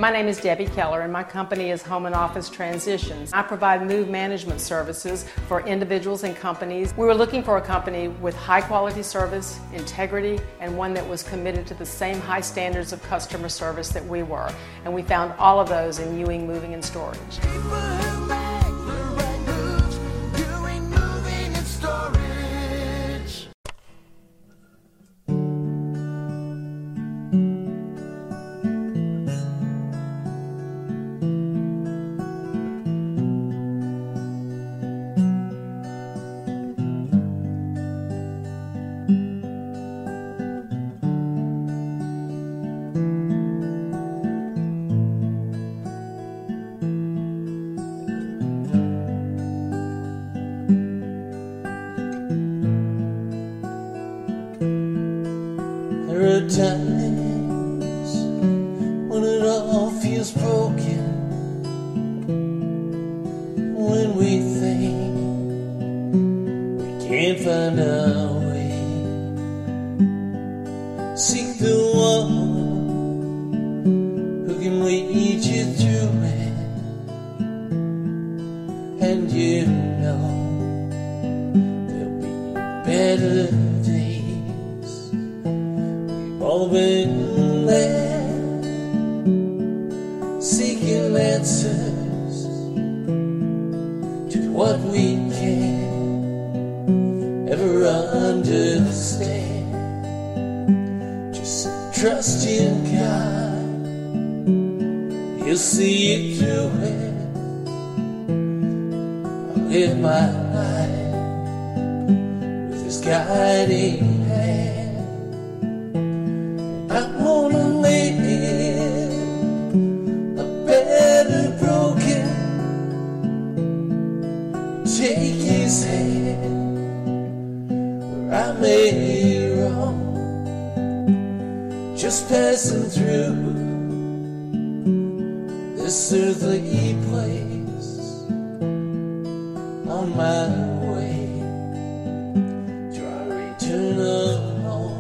My name is Debbie Keller, and my company is Home and Office Transitions. I provide move management services for individuals and companies. We were looking for a company with high quality service, integrity, and one that was committed to the same high standards of customer service that we were. And we found all of those in Ewing Moving and Storage. There are times when it all feels broken, when we think we can't find our way. Seek the one who can lead you through it, and you know there'll be better days. All been there, seeking answers to what we can't ever understand. Just trust in God, He'll see you through it. I'll live my life with His guiding hand. I wanna live a better broken. Take His hand where I made wrong, just passing through this earthly place on my way to our eternal home.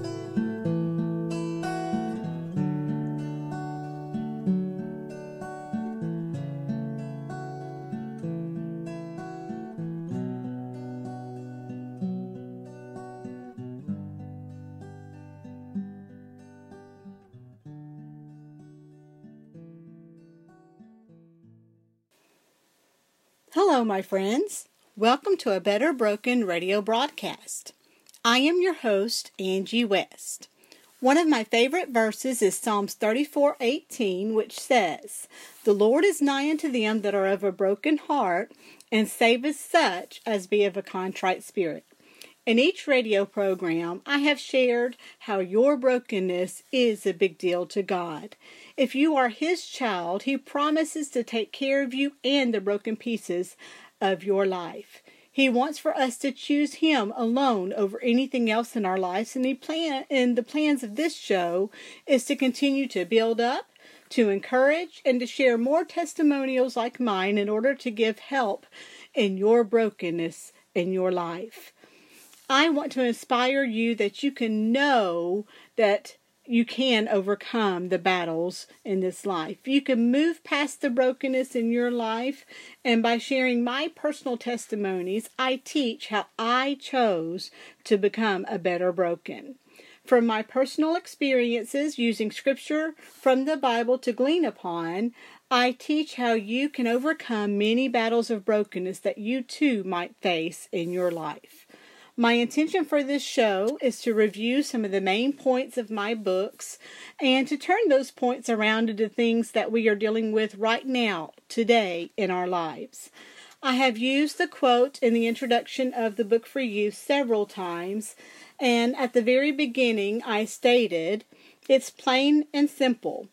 Hello, my friends. Welcome to a Better Broken radio broadcast. I am your host, Angie West. One of my favorite verses is Psalms 34:18, which says, "The Lord is nigh unto them that are of a broken heart, and saveth such as be of a contrite spirit." In each radio program, I have shared how your brokenness is a big deal to God. If you are His child, He promises to take care of you and the broken pieces of your life. He wants for us to choose Him alone over anything else in our lives, and the plans of this show is to continue to build up, to encourage, and to share more testimonials like mine in order to give help in your brokenness in your life. I want to inspire you that you can know that you can overcome the battles in this life. You can move past the brokenness in your life, and by sharing my personal testimonies, I teach how I chose to become a better broken. From my personal experiences using scripture from the Bible to glean upon, I teach how you can overcome many battles of brokenness that you too might face in your life. My intention for this show is to review some of the main points of my books and to turn those points around into things that we are dealing with right now, today, in our lives. I have used the quote in the introduction of the book for you several times, and at the very beginning I stated, it's plain and simple.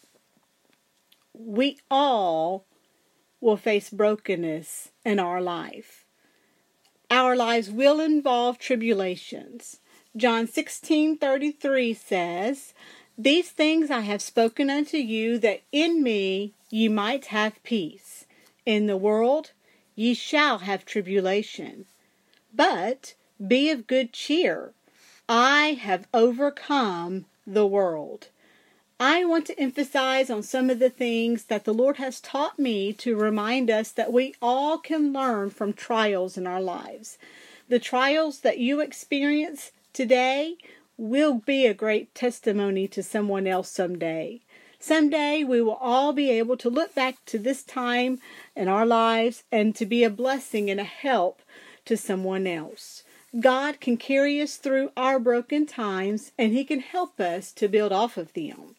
We all will face brokenness in our life. Our lives will involve tribulations. John 16:33 says, "These things I have spoken unto you, that in me ye might have peace. In the world ye shall have tribulation. But be of good cheer. I have overcome the world." I want to emphasize on some of the things that the Lord has taught me to remind us that we all can learn from trials in our lives. The trials that you experience today will be a great testimony to someone else someday. Someday we will all be able to look back to this time in our lives and to be a blessing and a help to someone else. God can carry us through our broken times, and He can help us to build off of them.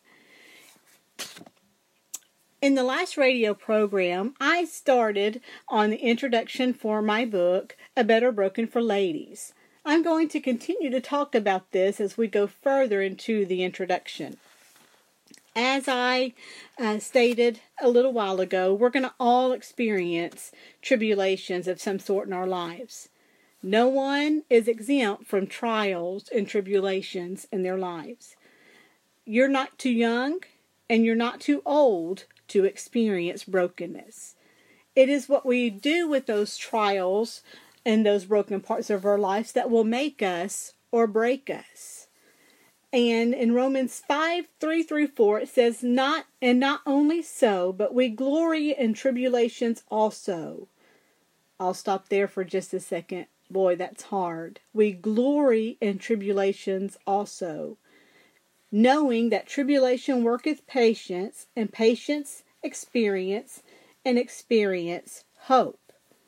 In the last radio program, I started on the introduction for my book, A Better Broken for Ladies. I'm going to continue to talk about this as we go further into the introduction. As I stated a little while ago, we're going to all experience tribulations of some sort in our lives. No one is exempt from trials and tribulations in their lives. You're not too young and you're not too old to experience brokenness. It is what we do with those trials and those broken parts of our lives that will make us or break us. And in Romans 5:3-4, it says, not only so, but we glory in tribulations also. I'll stop there for just a second. Boy, that's hard. We glory in tribulations also, knowing that tribulation worketh patience, and patience experience, and experience hope.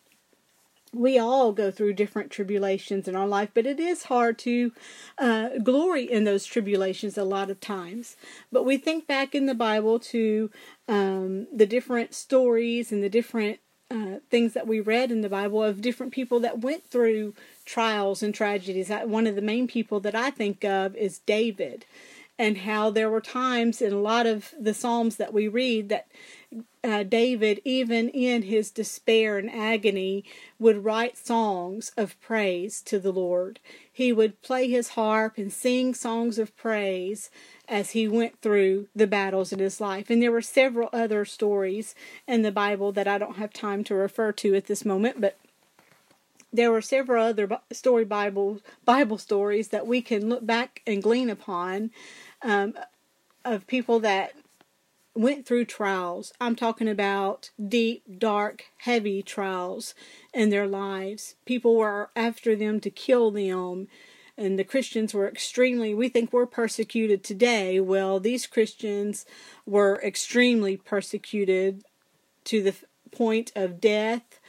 We all go through different tribulations in our life, but it is hard to glory in those tribulations a lot of times. But we think back in the Bible to the different stories and the different things that we read in the Bible of different people that went through trials and tragedies. One of the main people that I think of is David, and how there were times in a lot of the Psalms that we read that David, even in his despair and agony, would write songs of praise to the Lord. He would play his harp and sing songs of praise as he went through the battles in his life. And there were several other stories in the Bible that I don't have time to refer to at this moment, but there were several other Bible stories that we can look back and glean upon of people that went through trials. I'm talking about deep, dark, heavy trials in their lives. People were after them to kill them, and the Christians were we think we're persecuted today. Well, these Christians were extremely persecuted to the point of death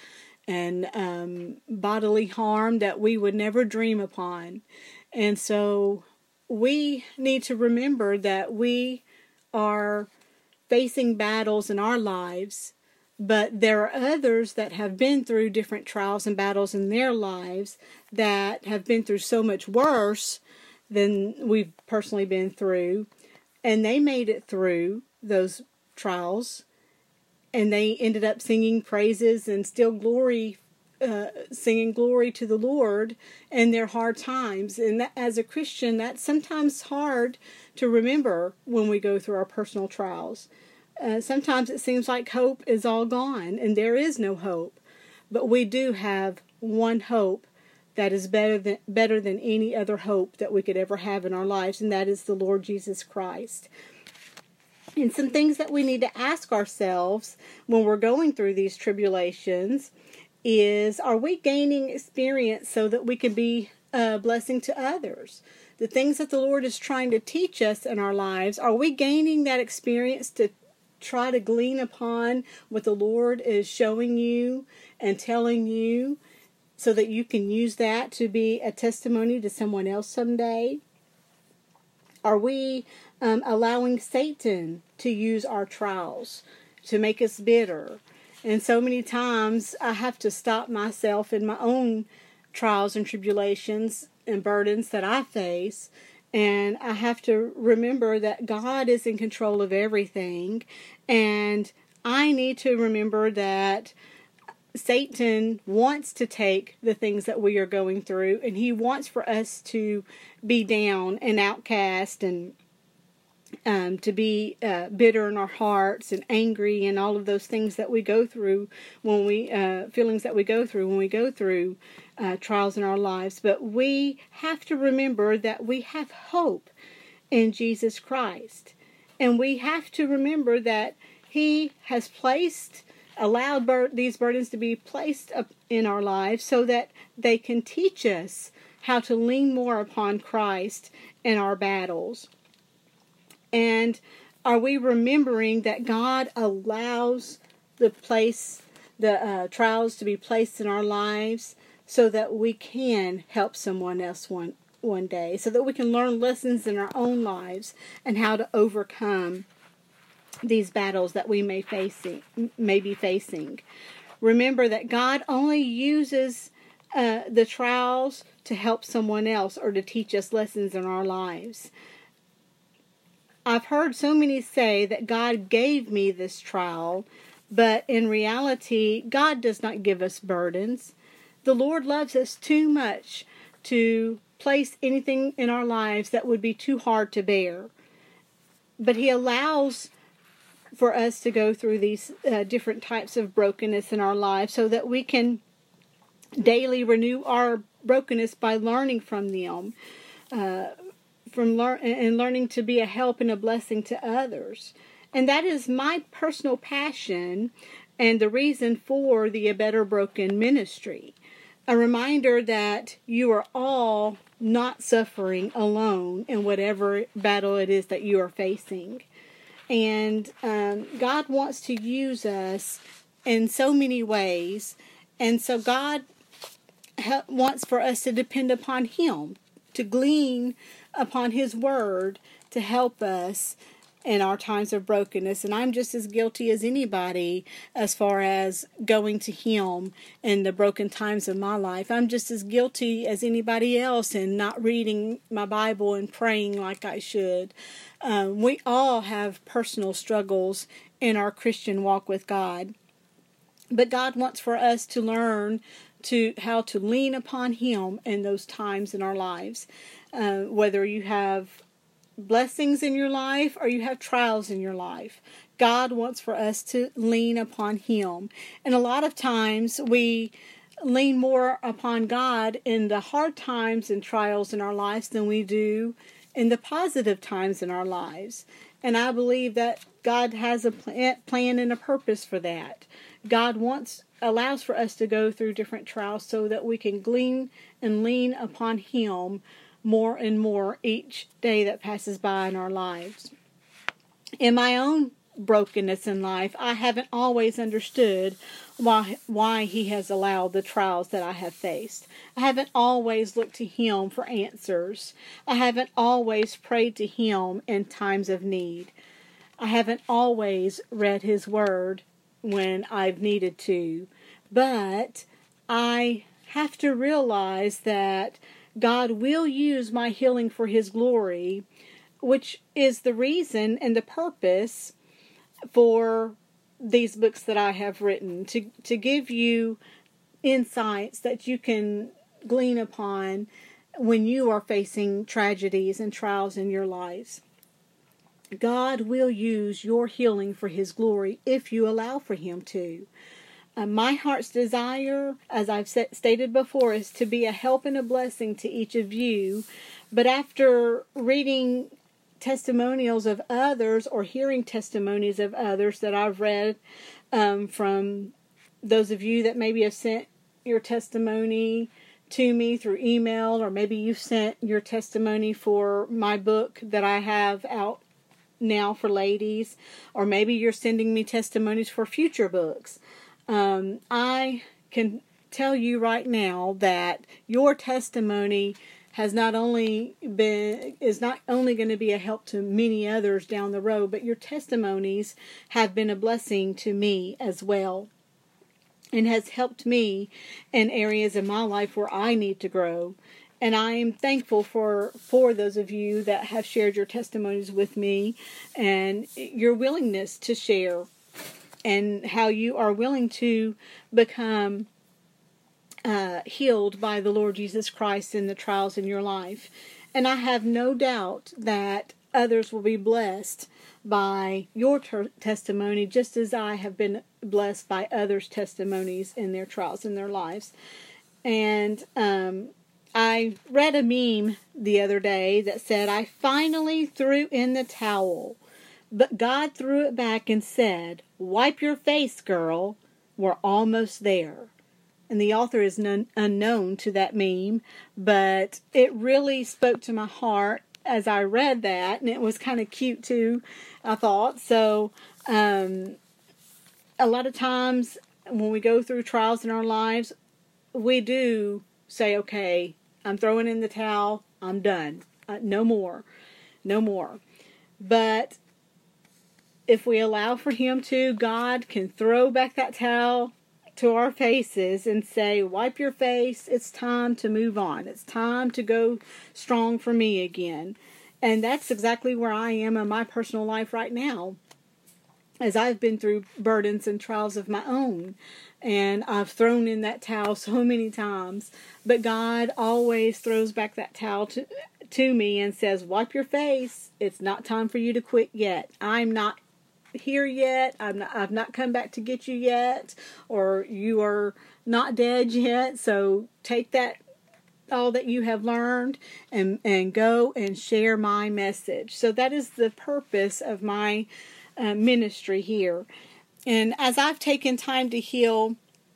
and bodily harm that we would never dream upon. And so we need to remember that we are facing battles in our lives, but there are others that have been through different trials and battles in their lives that have been through so much worse than we've personally been through, and they made it through those trials, and they ended up singing praises and still singing glory to the Lord in their hard times. And that, as a Christian, that's sometimes hard to remember when we go through our personal trials. Sometimes it seems like hope is all gone, and there is no hope. But we do have one hope that is better than any other hope that we could ever have in our lives, and that is the Lord Jesus Christ. And some things that we need to ask ourselves when we're going through these tribulations is, are we gaining experience so that we can be a blessing to others? The things that the Lord is trying to teach us in our lives, are we gaining that experience to try to glean upon what the Lord is showing you and telling you so that you can use that to be a testimony to someone else someday? Are we allowing Satan to use our trials to make us bitter? And so many times I have to stop myself in my own trials and tribulations and burdens that I face, and I have to remember that God is in control of everything, and I need to remember that Satan wants to take the things that we are going through, and he wants for us to be down and outcast and to be bitter in our hearts and angry and all of those things that we go through when feelings that we go through when we go through trials in our lives. But we have to remember that we have hope in Jesus Christ. And we have to remember that He has allowed these burdens to be placed up in our lives so that they can teach us how to lean more upon Christ in our battles. And are we remembering that God allows the trials to be placed in our lives so that we can help someone else one day, so that we can learn lessons in our own lives and how to overcome these battles that we may be facing. Remember that God only uses the trials to help someone else or to teach us lessons in our lives. I've heard so many say that God gave me this trial, but in reality, God does not give us burdens. The Lord loves us too much to place anything in our lives that would be too hard to bear. But He allows for us to go through these different types of brokenness in our lives so that we can daily renew our brokenness by learning from them, learning to be a help and a blessing to others. And that is my personal passion and the reason for the A Better Broken ministry. A reminder that you are all not suffering alone in whatever battle it is that you are facing. And God wants to use us in so many ways. And so God wants for us to depend upon Him, to glean upon His Word to help us in our times of brokenness. And I'm just as guilty as anybody as far as going to Him in the broken times of my life. I'm just as guilty as anybody else in not reading my Bible and praying like I should. We all have personal struggles in our Christian walk with God. But God wants for us to learn how to lean upon Him in those times in our lives. Whether you have blessings in your life or you have trials in your life, God wants for us to lean upon Him. And a lot of times we lean more upon God in the hard times and trials in our lives than we do in the positive times in our lives. And I believe that God has a plan and a purpose for that. God allows for us to go through different trials so that we can glean and lean upon Him more and more each day that passes by in our lives. In my own brokenness in life, I haven't always understood why He has allowed the trials that I have faced. I haven't always looked to Him for answers. I haven't always prayed to Him in times of need. I haven't always read His Word when I've needed to. But I have to realize that God will use my healing for His glory, which is the reason and the purpose for these books that I have written, to give you insights that you can glean upon when you are facing tragedies and trials in your lives. God will use your healing for His glory if you allow for Him to. My heart's desire, as I've stated before, is to be a help and a blessing to each of you. But after reading testimonials of others or hearing testimonies of others that I've read from those of you that maybe have sent your testimony to me through email, or maybe you've sent your testimony for my book that I have out now for ladies, or maybe you're sending me testimonies for future books. I can tell you right now that your testimony is not only going to be a help to many others down the road, but your testimonies have been a blessing to me as well, and has helped me in areas of my life where I need to grow. And I am thankful for those of you that have shared your testimonies with me and your willingness to share, and how you are willing to become healed by the Lord Jesus Christ in the trials in your life. And I have no doubt that others will be blessed by your testimony, just as I have been blessed by others' testimonies in their trials in their lives. And I read a meme the other day that said, "I finally threw in the towel, But God threw it back and said, "Wipe your face, girl. We're almost there." And the author is unknown to that meme, but it really spoke to my heart as I read that, and it was kind of cute too, I thought. So, a lot of times when we go through trials in our lives, we do say, okay, I'm throwing in the towel, I'm done. No more. No more. But if we allow for Him to, God can throw back that towel to our faces and say, wipe your face, it's time to move on. It's time to go strong for me again. And that's exactly where I am in my personal life right now, as I've been through burdens and trials of my own. And I've thrown in that towel so many times. But God always throws back that towel to me and says, wipe your face. It's not time for you to quit yet. I'm not here yet. I've not come back to get you yet. Or you are not dead yet. So take that, all that you have learned, and go and share my message. So that is the purpose of my ministry here. And as I've taken time to heal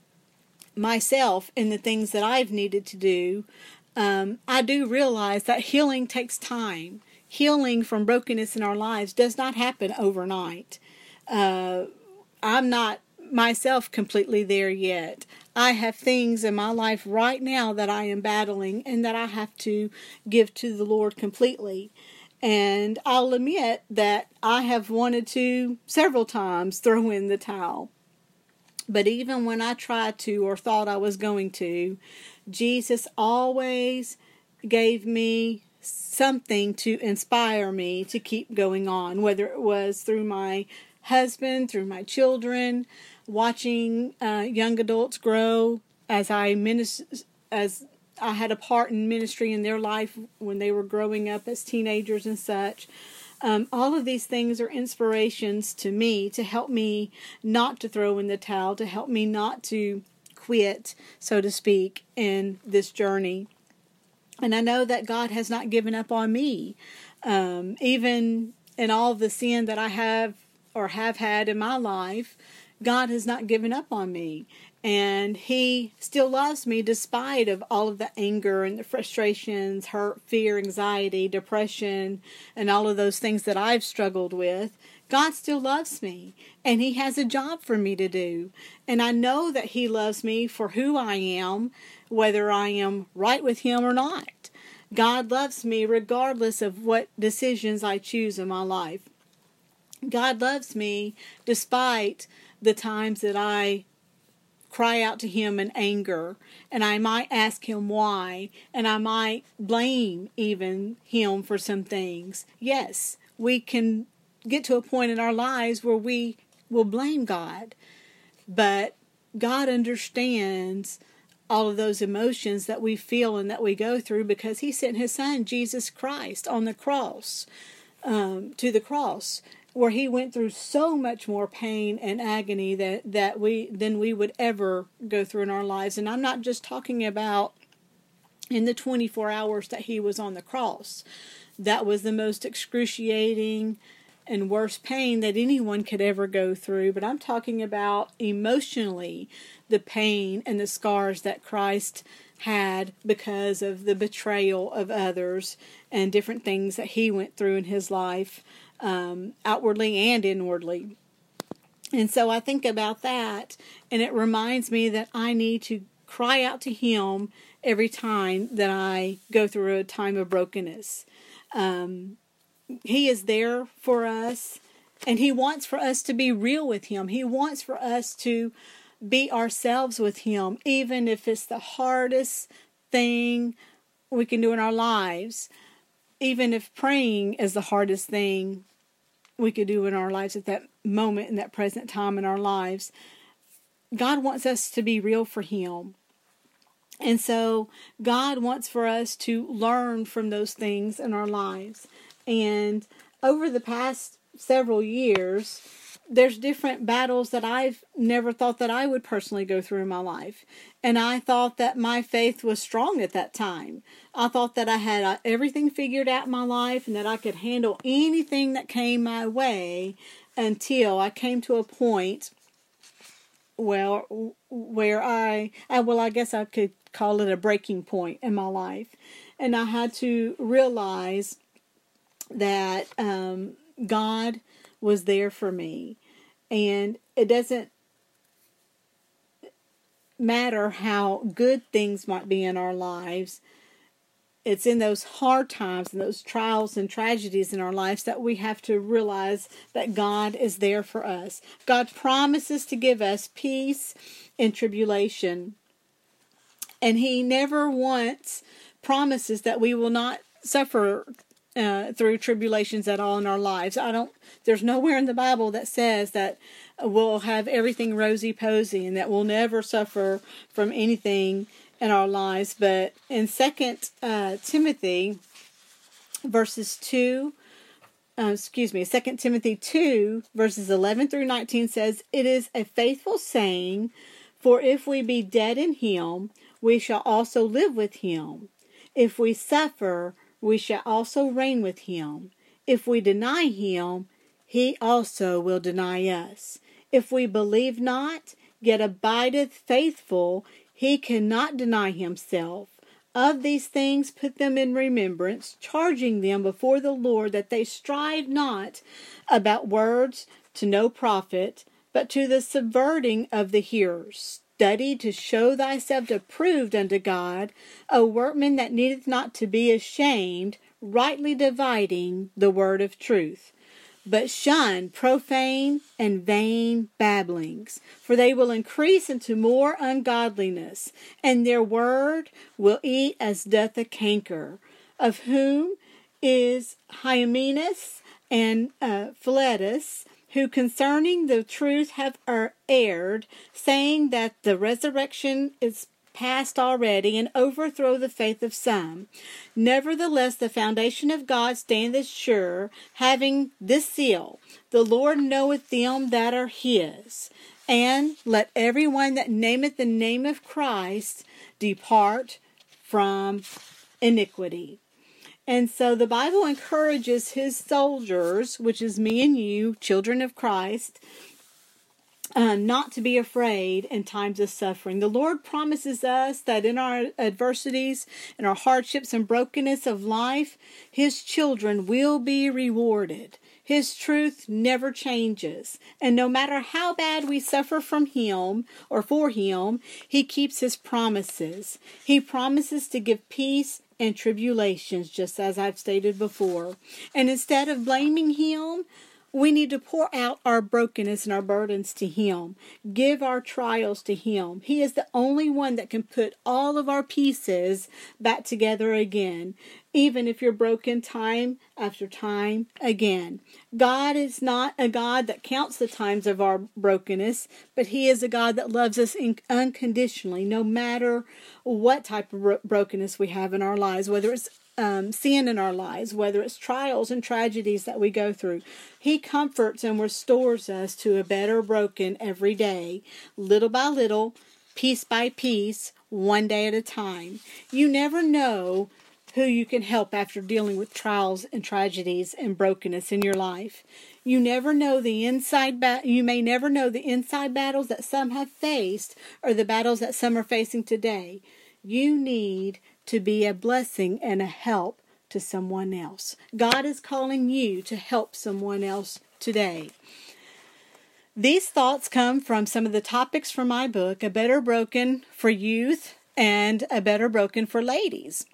myself in the things that I've needed to do, I do realize that healing takes time. Healing from brokenness in our lives does not happen overnight. I'm not myself completely there yet. I have things in my life right now that I am battling and that I have to give to the Lord completely. And I'll admit that I have wanted to several times throw in the towel. But even when I tried to or thought I was going to, Jesus always gave me something to inspire me to keep going on, whether it was through my husband, through my children, watching young adults grow as I had a part in ministry in their life when they were growing up as teenagers and such. All of these things are inspirations to me to help me not to throw in the towel, to help me not to quit, so to speak, in this journey. And I know that God has not given up on me. Even in all the sin that I have had in my life, God has not given up on me. And He still loves me despite of all of the anger and the frustrations, hurt, fear, anxiety, depression, and all of those things that I've struggled with. God still loves me, and He has a job for me to do. And I know that He loves me for who I am, whether I am right with Him or not. God loves me regardless of what decisions I choose in my life. God loves me despite the times that I cry out to Him in anger, and I might ask Him why, and I might blame even Him for some things. Yes, we can get to a point in our lives where we will blame God, but God understands all of those emotions that we feel and that we go through, because He sent His Son, Jesus Christ, on the cross, to the cross, where He went through so much more pain and agony than we would ever go through in our lives. And I'm not just talking about in the 24 hours that He was on the cross. That was the most excruciating and worst pain that anyone could ever go through. But I'm talking about emotionally the pain and the scars that Christ had because of the betrayal of others and different things that He went through in His life, outwardly and inwardly. And so I think about that, and it reminds me that I need to cry out to Him every time that I go through a time of brokenness. He is there for us, and He wants for us to be real with Him. He wants for us to be ourselves with Him, even if it's the hardest thing we can do in our lives. Even if praying is the hardest thing we could do in our lives at that moment, in that present time in our lives, God wants us to be real for Him. And so God wants for us to learn from those things in our lives. And over the past several years, there's different battles that I've never thought that I would personally go through in my life. And I thought that my faith was strong at that time. I thought that I had everything figured out in my life and that I could handle anything that came my way until I came to a point, where I guess I could call it a breaking point in my life. And I had to realize that God was there for me. And it doesn't matter how good things might be in our lives. It's in those hard times and those trials and tragedies in our lives that we have to realize that God is there for us. God promises to give us peace in tribulation. And He never once promises that we will not suffer through tribulations at all in our lives. There's nowhere in the Bible that says that we'll have everything rosy-posy and that we'll never suffer from anything in our lives. But in 2 Timothy 2 Timothy 2 verses 11 through 19 says, "It is a faithful saying, for if we be dead in Him, we shall also live with Him. If we suffer, we shall also reign with Him. If we deny Him, He also will deny us. If we believe not, yet abideth faithful, He cannot deny Himself. Of these things put them in remembrance, charging them before the Lord that they strive not about words to no profit, but to the subverting of the hearers. Study to show thyself approved unto God, a workman that needeth not to be ashamed, rightly dividing the word of truth. But shun profane and vain babblings, for they will increase into more ungodliness, and their word will eat as doth a canker, of whom is Hymenaeus and Philetus, who concerning the truth have erred, saying that the resurrection is past already, and overthrow the faith of some. Nevertheless, the foundation of God standeth sure, having this seal, the Lord knoweth them that are His. And let every one that nameth the name of Christ depart from iniquity." And so the Bible encourages His soldiers, which is me and you, children of Christ, not to be afraid in times of suffering. The Lord promises us that in our adversities, in our hardships and brokenness of life, His children will be rewarded. His truth never changes. And no matter how bad we suffer from Him or for Him, He keeps His promises. He promises to give peace and tribulations, just as I've stated before. And instead of blaming Him, we need to pour out our brokenness and our burdens to Him. Give our trials to Him. He is the only one that can put all of our pieces back together again, even if you're broken time after time again. God is not a God that counts the times of our brokenness, but He is a God that loves us unconditionally, no matter what type of brokenness we have in our lives, whether it's sin in our lives, whether it's trials and tragedies that we go through. He comforts and restores us to a better broken every day, little by little, piece by piece, one day at a time. You never know who you can help after dealing with trials and tragedies and brokenness in your life. You never know you may never know the inside battles that some have faced or the battles that some are facing today. You need to be a blessing and a help to someone else. God is calling you to help someone else today. These thoughts come from some of the topics from my book, A Better Broken for Youth and A Better Broken for Ladies.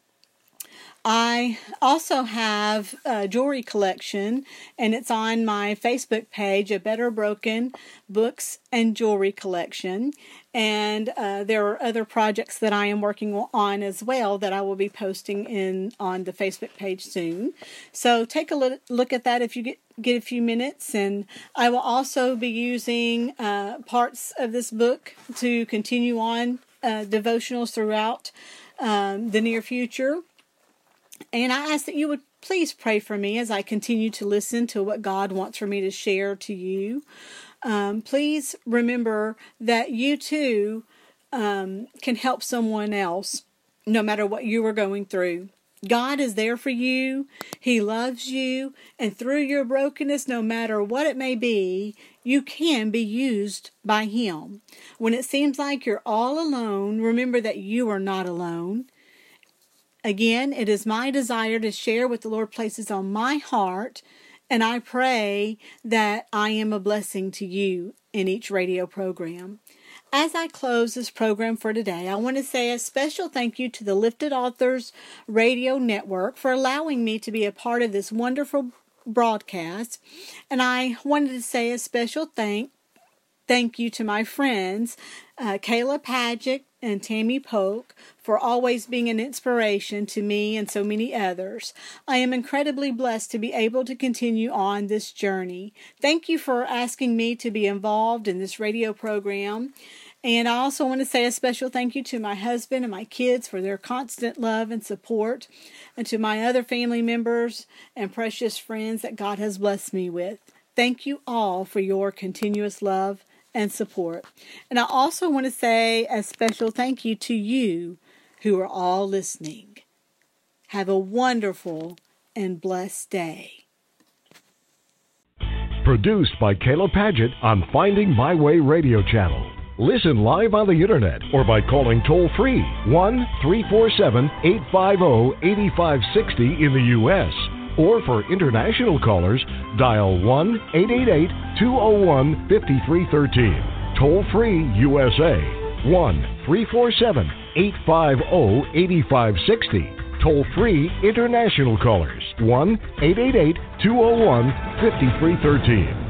I also have a jewelry collection, and it's on my Facebook page, A Better Broken Books and Jewelry Collection. And there are other projects that I am working on as well that I will be posting on the Facebook page soon. So take a look at that if you get a few minutes. And I will also be using parts of this book to continue on devotionals throughout the near future. And I ask that you would please pray for me as I continue to listen to what God wants for me to share to you. Please remember that you too can help someone else no matter what you are going through. God is there for you. He loves you. And through your brokenness, no matter what it may be, you can be used by Him. When it seems like you're all alone, remember that you are not alone. Again, it is my desire to share what the Lord places on my heart, and I pray that I am a blessing to you in each radio program. As I close this program for today, I want to say a special thank you to the Lifted Authors Radio Network for allowing me to be a part of this wonderful broadcast. And I wanted to say a special thank you to my friends, Kayla Paget and Tammy Polk, for always being an inspiration to me and so many others. I am incredibly blessed to be able to continue on this journey. Thank you for asking me to be involved in this radio program. And I also want to say a special thank you to my husband and my kids for their constant love and support, and to my other family members and precious friends that God has blessed me with. Thank you all for your continuous love and support. And I also want to say a special thank you to you who are all listening. Have a wonderful and blessed day. Produced by Kayla Paget on Finding My Way Radio Channel. Listen live on the internet or by calling toll-free 1-347-850-8560 in the U.S. Or for international callers, dial 1-888-201-5313. Toll-free USA, 1-347-850-8560. Toll-free international callers, 1-888-201-5313.